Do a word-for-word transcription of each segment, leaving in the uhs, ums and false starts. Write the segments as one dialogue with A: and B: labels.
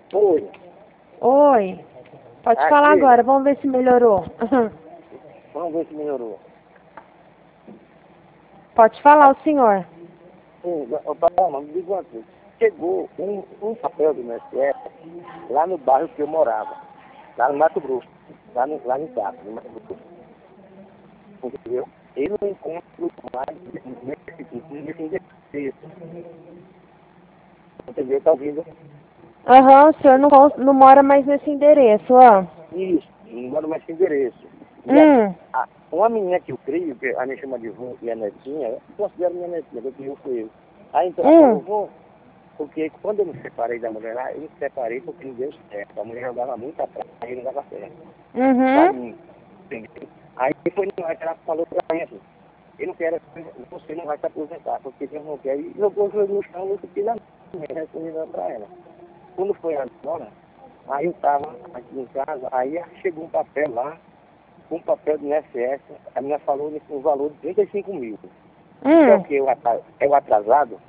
A: Oi.
B: Oi. Pode
A: Ah,
B: falar
A: filha.
B: agora, vamos ver se melhorou.
A: Vamos ver se melhorou.
B: Pode falar o senhor.
A: Sim, ô Paloma, me diga uma coisa. Chegou um, um papel do I N S S lá no bairro que eu morava, lá no Mato Grosso, lá no, lá no Capo, no Mato Grosso. Entendeu? Eu não encontro mais nesse tipo, nesse endereço. Entendeu? Tá ouvindo?
B: Aham, o senhor não, cons- não mora mais nesse endereço, ó.
A: Isso, não moro mais nesse endereço. E a,
B: Hum,
A: a, uma menina que eu crio, que a minha chama de vô e a netinha, eu considero minha netinha, eu crio com eu. Aí então ela falou,
B: hum,
A: vô, porque quando eu me separei da mulher lá, eu me separei porque não deu certo. A mulher jogava muito atrás, aí não dava certo. Pra
B: uhum.
A: mim, entendeu? Aí foi no que ela falou pra mim assim, eu não quero, você não vai se aposentar, porque eu não quero. E jogou o joelho no chão, eu fiquei na minha, respondendo pra ela. Quando foi agora, aí eu estava aqui em casa, aí chegou um papel lá, um papel do I N S S, a menina falou um valor de trinta e cinco mil. Isso é o
B: Hum.
A: que? É o atrasado?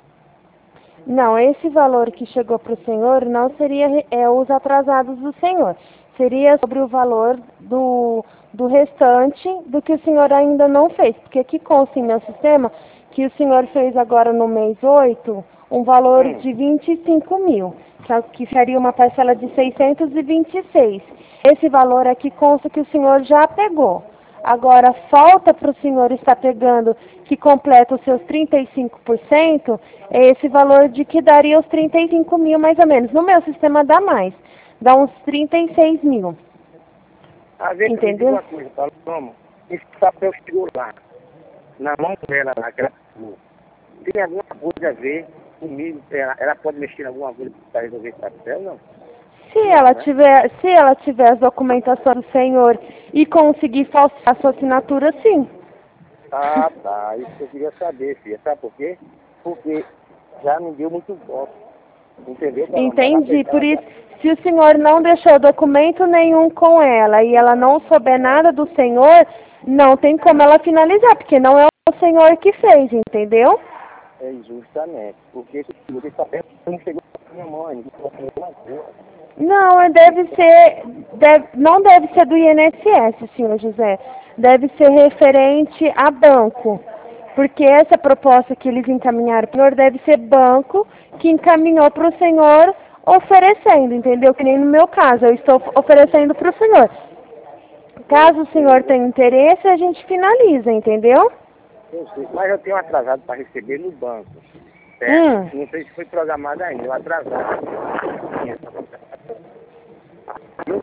B: Não, esse valor que chegou para o senhor não seria re- é, os atrasados do senhor. Seria sobre o valor do, do restante do que o senhor ainda não fez. Porque aqui consta em meu sistema que o senhor fez agora no mês oito um valor
A: Hum.
B: de vinte e cinco mil, que é o que seria uma parcela de seiscentos e vinte e seis. Esse valor aqui consta que o senhor já pegou. Agora, falta para o senhor estar pegando, que completa os seus trinta e cinco por cento, é esse valor de que daria os trinta e cinco mil mais ou menos. No meu sistema dá mais, dá uns trinta e seis mil,
A: Às vezes me diga
B: entendeu?
A: uma coisa, Paloma, esse papel chegou lá, na mão dela lá, que ela pegou. Tem alguma coisa a ver comigo? Ela, ela pode mexer em alguma coisa para resolver esse papel? Não.
B: Se
A: Não,
B: ela
A: né?
B: tiver, se ela tiver as documentações do senhor e conseguir falsificar a sua assinatura, sim.
A: Ah, tá. Isso que eu queria saber, filha. Sabe por quê? Porque já me deu muito voto. Entendeu, Paloma? Ela,
B: Entendi. Por
A: ela
B: isso,
A: já...
B: se o senhor não deixou documento nenhum com ela e ela não souber nada do senhor, não tem como ela finalizar, porque não é o senhor que fez, entendeu?
A: É justamente. Porque esse, esse papel não chegou na minha mãe. Não chegou na rua.
B: Não, é- deve ser, deve, não deve ser do I N S S, senhor José. Deve ser referente a banco. Porque essa proposta que eles encaminharam para o senhor deve ser banco que encaminhou para o senhor oferecendo, entendeu? Que nem no meu caso, eu estou oferecendo para o senhor.
A: Eu
B: Caso o senhor
A: sei,
B: tenha interesse, a gente finaliza, entendeu?
A: eu sei. Mas eu tenho atrasado para receber no banco. Certo?
B: Hum.
A: Não sei se foi programado ainda. Eu atrasado. Eu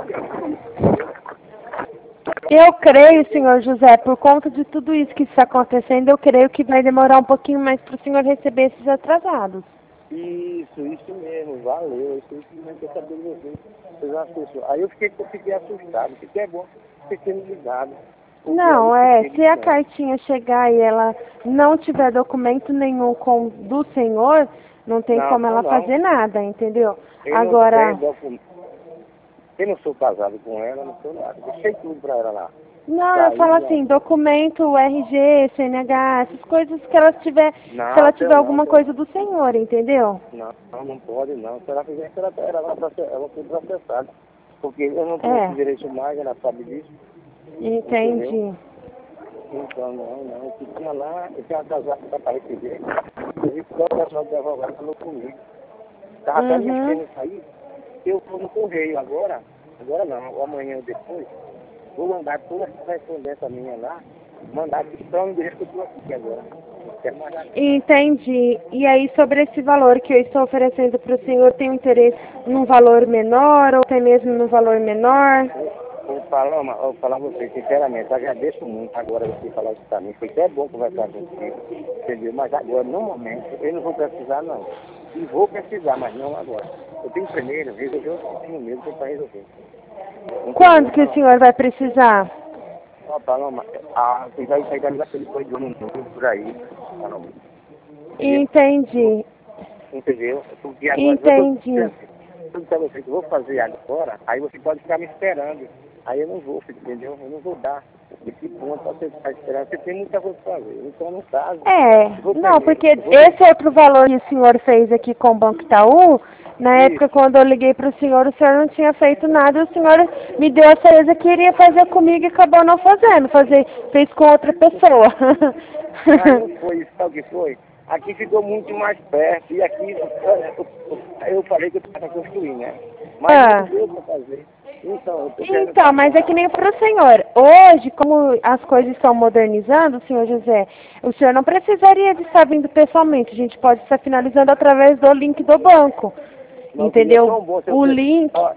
B: Eu creio, senhor José, por conta de tudo isso que está acontecendo, eu creio que vai demorar um pouquinho mais para o senhor receber esses atrasados.
A: Isso, isso mesmo, valeu. Isso, isso mesmo que eu sabia de você. Vocês assistem. Aí eu fiquei, eu fiquei assustado, porque é bom você ter me ligado. Porque aí eu
B: Não, é,
A: fiquei
B: se a
A: ligando.
B: cartinha chegar e ela não tiver documento nenhum com do senhor, não tem
A: Não,
B: como ela
A: não.
B: fazer nada, entendeu?
A: Eu não tenho
B: Agora,
A: documento. Eu não sou casado com ela, não sou nada. Deixei tudo pra ela lá.
B: não, eu falo
A: Saí,
B: assim,
A: não.
B: documento, R G, C N H, essas coisas que ela tiver, se ela
A: Não,
B: tiver
A: teu não,
B: alguma
A: teu
B: coisa do senhor, entendeu?
A: não. Não, não pode não. Se ela fizesse, ela, ela, vai proce- ela vai ser processada. Porque eu não tenho esse
B: É,
A: direito mais, ela sabe disso. Entendeu?
B: entendi.
A: Então, não, não. Eu tinha lá, eu tinha casado para receber. Eu vi que o pessoal do advogado falou comigo. Estava até
B: Uhum.
A: mexendo isso aí. Eu vou no correio agora, agora não, ou amanhã ou depois, vou mandar toda essa correspondência minha lá, mandar aqui para o endereço que eu estou aqui agora. Quero mandar aqui.
B: Entendi. E aí, sobre esse valor que eu estou oferecendo para o senhor, tem um interesse num valor menor ou até mesmo num valor menor?
A: Ô, ô, Paloma, eu vou falar a você, sinceramente, agradeço muito agora você falar isso para mim. Foi até bom conversar contigo, entendeu? Mas agora, no momento, eu não vou precisar, não. E vou precisar, mas não agora. Eu tenho primeiro resolver o que tenho mesmo para resolver. Entendeu,
B: Quando que o
A: Paloma?
B: senhor vai precisar?
A: Ó, Paloma, ah, você vai sair da ligação depois de um minuto por aí, Paloma. Entendeu?
B: Entendi.
A: Entendeu? Porque agora, eu estou
B: Entendi.
A: dizendo para você que eu vou fazer agora, aí você pode ficar me esperando. Aí eu não vou, entendeu? Eu não vou dar. que ponto você está esperando? Você tem muita coisa para fazer. Então, no caso...
B: É, não, porque esse outro valor que o senhor fez aqui com o Banco Itaú, na época quando eu liguei para o senhor, o senhor não tinha feito nada, o senhor me deu a certeza que iria fazer comigo e acabou não fazendo, fazer, fez com outra pessoa.
A: Mas não foi isso, sabe o que foi? Aqui ficou muito mais perto, e aqui eu, eu falei que eu estava construindo, né? Mas
B: Ah.
A: não deu para fazer. Então, eu tô
B: Então, mas é que nem para o senhor. Hoje, como as coisas estão modernizando, senhor José, o senhor não precisaria de estar vindo pessoalmente. A gente pode estar finalizando através do link do banco.
A: Não,
B: entendeu?
A: Tão bom se
B: O
A: você,
B: link...
A: Ó,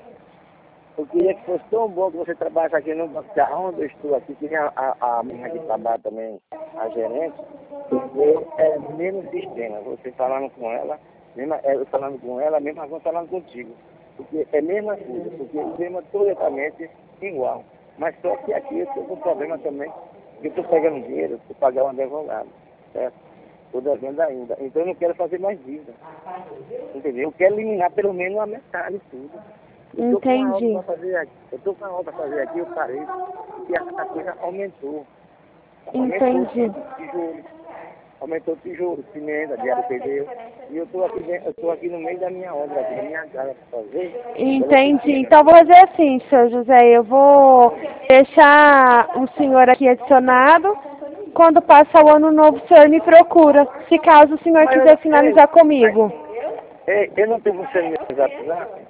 A: eu queria que fosse tão bom que você trabalhasse aqui no banco, onde eu estou aqui, que a, a, a minha que trabalha também, a gerente, eu, é o mesmo sistema. Você falando com ela, mesma, eu falando com ela, mesma coisa falando contigo. Porque é a mesma coisa, porque o tema é totalmente igual. Mas só que aqui eu estou com problema também, porque eu estou pegando dinheiro para pagar um advogado, certo? Estou devendo ainda. Então eu não quero fazer mais dívida. Entendeu? Eu quero eliminar pelo menos a metade de tudo. Eu estou com uma obra para fazer aqui. Eu estou com uma obra para fazer aqui, eu parei, porque a, a coisa aumentou.
B: Entendi.
A: Aumentou o tijolo, aumentou o tijolo, cimento, de pneu. E eu estou aqui, eu estou aqui no meio da minha obra, aqui, na minha casa para fazer.
B: Entendi. Então vou fazer assim, senhor José, eu vou deixar o senhor aqui adicionado. Quando passa o ano novo, o senhor me procura, se caso o senhor
A: Mas
B: quiser
A: eu-
B: finalizar
A: ei,
B: comigo.
A: Ei, eu não tenho você no meu WhatsApp.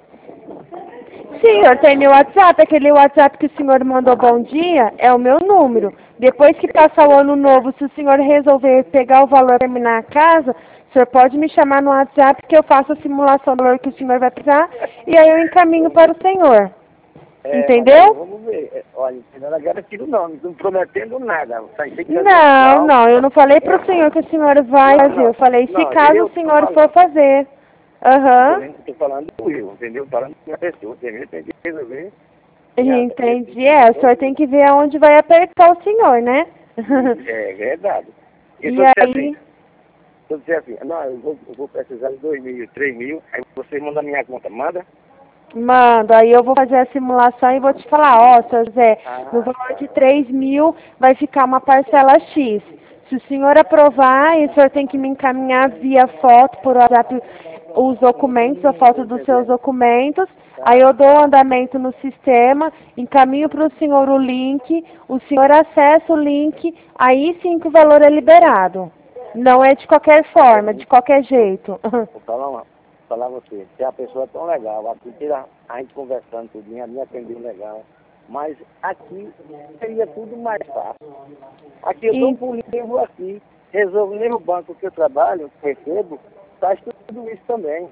B: Senhor, tem meu WhatsApp, aquele WhatsApp que o senhor mandou bom dia, é o meu número. Depois que passar o ano novo, se o senhor resolver pegar o valor e terminar a casa, o senhor pode me chamar no WhatsApp que eu faço a simulação do valor que o senhor vai precisar e aí eu encaminho para o senhor.
A: É,
B: Entendeu?
A: mas vamos ver. É, olha, não é garantido não, não estou prometendo nada. Tá, tem que fazer
B: Não,
A: igual.
B: não, eu não falei para o senhor que o senhor vai
A: Não,
B: fazer,
A: não,
B: eu falei se
A: não,
B: caso
A: eu
B: o
A: tô
B: senhor
A: falando.
B: for fazer. Aham.
A: Estou falando do eu, entendeu? Falando de uma pessoa, entendeu? Tem que resolver.
B: Entendi. É, o senhor tem que ver aonde vai apertar o senhor, né?
A: É verdade. E
B: E
A: se eu disser assim,
B: aí,
A: se eu disser assim, não, eu vou, eu vou precisar de dois mil, três mil, aí você manda a minha conta, manda?
B: mando, aí eu vou fazer a simulação e vou te falar, ó, seu José,
A: Ah,
B: no valor de três mil vai ficar uma parcela X. Se o senhor aprovar, e o senhor tem que me encaminhar via foto por WhatsApp os documentos, a foto dos seus documentos, aí eu dou andamento no sistema, encaminho para o senhor o link, o senhor acessa o link, aí sim que o valor é liberado. Não é de qualquer forma, de qualquer jeito.
A: vou falar uma, falar a você, se a pessoa é tão legal, aqui tira a gente conversando tudinho, a me atendeu legal, mas aqui seria tudo mais fácil. Aqui eu dou um
B: E-
A: pulinho e vou aqui, resolvo nem o banco que eu trabalho, recebo, faz tudo isso também.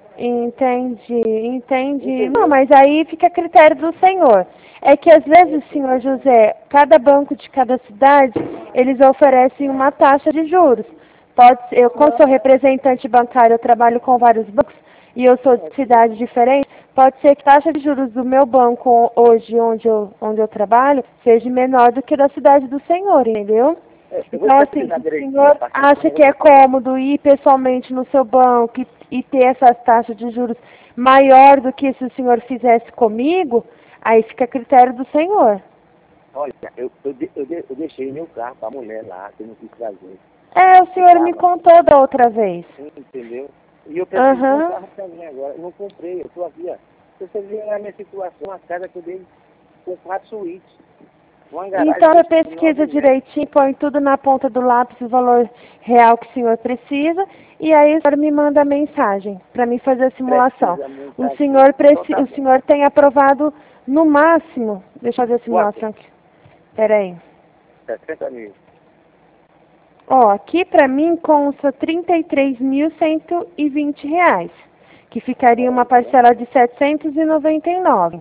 B: Entendi, entendi.
A: Entendeu?
B: Não, mas aí fica a critério do senhor. É que às vezes, senhor José, cada banco de cada cidade, eles oferecem uma taxa de juros. Pode ser, eu, como sou representante bancário, eu trabalho com vários bancos e eu sou de cidade diferente, pode ser que a taxa de juros do meu banco hoje, onde eu, onde eu trabalho, seja menor do que da cidade do senhor, entendeu?
A: É, eu vou
B: Então, assim,
A: pesquisar
B: se o
A: direitinho,
B: senhor
A: tá?
B: acha que é cômodo ir pessoalmente no seu banco e, e ter essas taxas de juros maior do que se o senhor fizesse comigo, aí fica a critério do senhor.
A: Olha, eu, eu, de- eu, de- eu deixei meu carro para a mulher lá, que eu não quis trazer.
B: É, o senhor me
A: Tava,
B: contou da outra vez.
A: entendeu? E eu preciso de um
B: Aham.
A: carro para mim agora. Eu não comprei, eu estou aqui, ó. Se você ver a minha situação, a casa que eu dei com quatro suítes. Uma garagem
B: Então, você
A: de
B: pesquisa
A: nove metros.
B: direitinho, põe tudo na ponta do lápis, o valor real que o senhor precisa, e aí o senhor me manda a mensagem para mim fazer a simulação.
A: Precisa muito
B: O
A: aqui.
B: senhor,
A: Então
B: preci
A: tá
B: o
A: bom.
B: senhor tem aprovado no máximo, deixa eu fazer a simulação aqui. Peraí.
A: sessenta mil.
B: Ó, aqui para mim consta trinta e três mil cento e vinte reais, que ficaria uma parcela de setecentos e noventa e nove.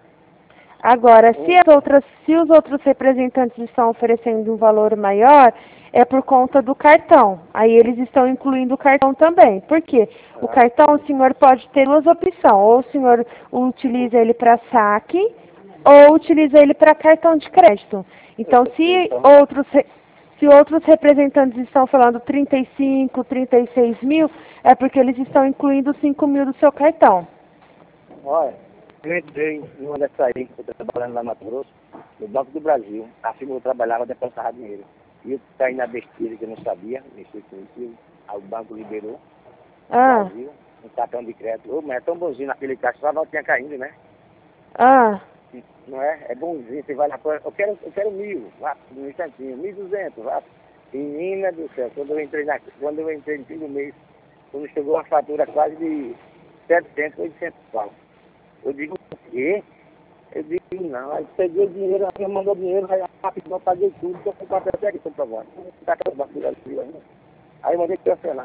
B: Agora, se as outras, se os outros representantes estão oferecendo um valor maior, é por conta do cartão. Aí eles estão incluindo o cartão também. Por quê? O cartão o senhor pode ter duas opções. Ou o senhor utiliza ele para saque, ou utiliza ele para cartão de crédito. Então, se outros re- se outros representantes estão falando trinta e cinco, trinta e seis mil, é porque eles estão incluindo cinco mil do seu cartão.
A: Olha, Eu entrei numa dessas aí, que eu estou trabalhando lá no Mato Grosso, no Banco do Brasil. A firma que eu trabalhava depositava dinheiro. E eu caí na besteira que eu não sabia, mexer com isso. Aí o banco liberou,
B: Ah,
A: Brasil, um cartão de crédito. Ô, mas é tão bonzinho naquele caixa, só a voltinha caindo, né?
B: ah,
A: Não é? É bonzinho, você vai lá, pô, eu quero, eu quero mil, vá, um instantinho, mil e duzentos, vá. Menina do céu, quando eu entrei na, quando eu entrei no fim do mês, quando chegou a fatura quase de setecentos, oitocentos pau. Eu digo, o quê? Eu digo, não, aí peguei o dinheiro, aí mandou dinheiro, aí rapidão, paguei tudo, tô com o papel até aqui, tô provando. Tá com o banco do Brasil ainda. Aí eu mandei cancelar.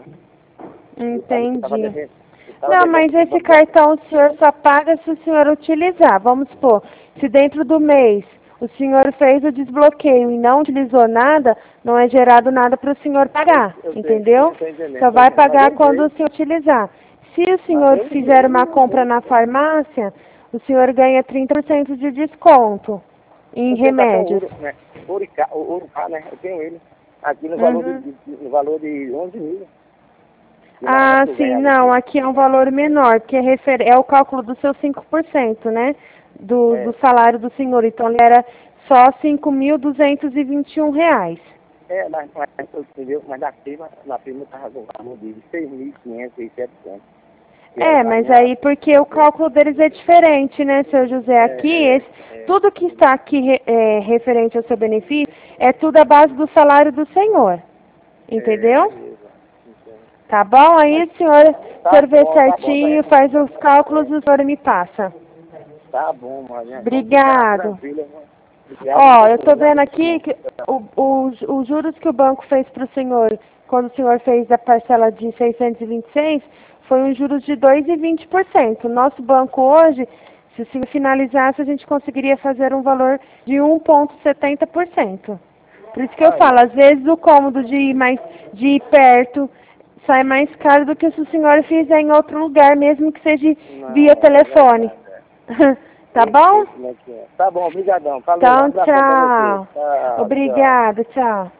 A: Eu tava, eu tava
B: entendi.
A: devendo, eu tava
B: Não,
A: devendo
B: mas
A: pro
B: esse
A: banco da-
B: cartão o senhor só paga se o senhor utilizar. Vamos supor, se dentro do mês o senhor fez o desbloqueio e não utilizou nada, não é gerado nada para o senhor pagar,
A: eu tenho,
B: entendeu?
A: eu tô entendendo,
B: Só
A: tô
B: vai
A: entendendo. Mas
B: pagar
A: eu
B: quando o
A: entrei,
B: senhor utilizar. Se o
A: mas
B: senhor
A: eu
B: fizer uma
A: entrei,
B: compra na farmácia, o senhor ganha trinta por cento de desconto em
A: eu tenho cartão
B: remédios.
A: ouro, né? Ouro, ouro, né? Eu tenho ele. Aqui no valor de,
B: Uhum.
A: de- no valor de onze mil. E na
B: Ah,
A: época eu
B: sim,
A: ganhava
B: não,
A: aqui.
B: aqui é um valor menor, porque é, refer... é o cálculo do seu cinco por cento, né? Do, do
A: É,
B: salário do senhor. Então, ele era só cinco mil duzentos e vinte e um reais.
A: é, mas, mas, entendeu? Mas na firma, na firma eu estava com o valor de seis mil e quinhentos e setecentos. Que era
B: É,
A: a
B: mas
A: minha,
B: aí porque o cálculo deles é diferente, né, seu José?
A: é,
B: Aqui,
A: é,
B: esse,
A: é,
B: tudo que está aqui re- é, referente ao seu benefício é tudo à base do salário do senhor.
A: é,
B: Entendeu?
A: beleza. Então,
B: Tá bom? Aí
A: mas
B: o senhor, o
A: tá
B: senhor vê
A: bom, tá bom,
B: certinho,
A: tá,
B: faz os cálculos
A: é,
B: e o senhor me passa.
A: tá bom, mas né, vamos ficar
B: Obrigado.
A: tranquilo. Né? Obrigado
B: Ó,
A: por
B: eu tô
A: tudo, né?
B: vendo aqui que o, o- os juros que o banco fez para o senhor, quando o senhor fez a parcela de seiscentos e vinte e seis, foi um juros de dois vírgula vinte por cento. O nosso banco hoje, se o senhor finalizasse, a gente conseguiria fazer um valor de um vírgula setenta por cento. Por isso que eu
A: Aí,
B: falo, às vezes o cômodo de ir mais, de ir perto sai mais caro do que se o senhor fizer em outro lugar, mesmo que seja via
A: não, é
B: telefone.
A: verdade. É.
B: Tá
A: Eu sei
B: bom?
A: como é que é. Tá bom, obrigadão. Falou, um
B: Então,
A: abração pra você.
B: tchau.
A: Tchau, tchau.
B: Obrigada, tchau.